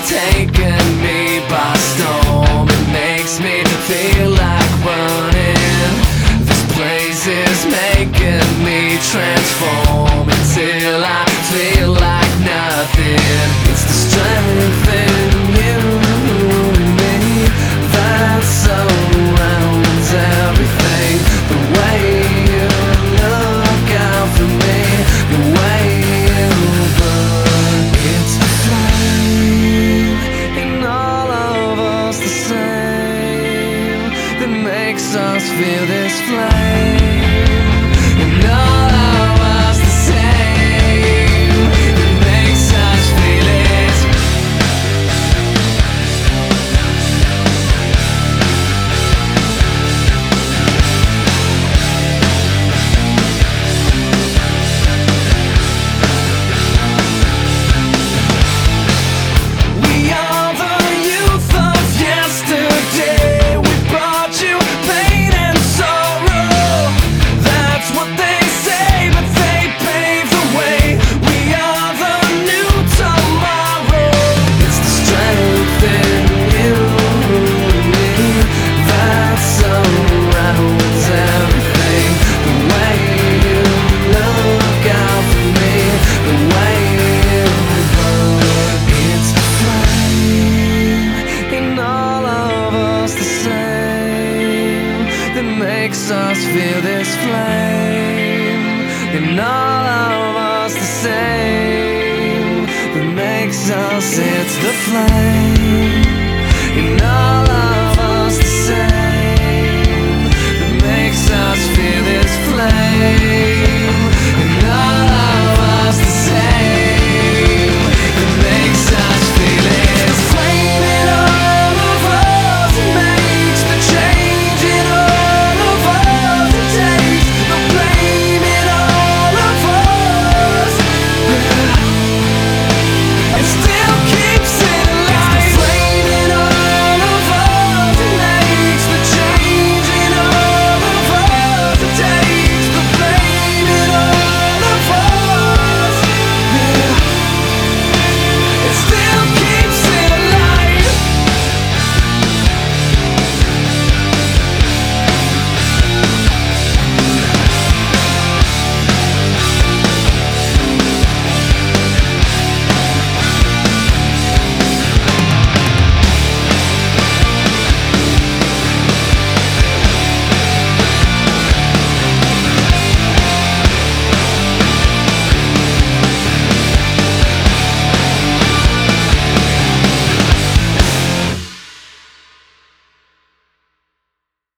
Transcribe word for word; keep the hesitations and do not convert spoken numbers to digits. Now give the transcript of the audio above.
taken me by storm. It makes me feel like running. This place is making me transform until I feel like nothing. It's the strength in you and me that surrounds everything. The way you look out for me, the way you burn. It's the flame in all of us, the same, that makes us feel this flame. In all of us, the same, that makes us feel it. We are the youth of yesterday. We brought you pain and sorrow. That's what they say, but they pave the way. We are the new tomorrow. It's the strength in you and me that surrounds everything. The way you look out for me, the way you burn. It's the flame in all of us, the same, that makes us feel this flame. In all of us, the same, that makes us, it's the flame. In all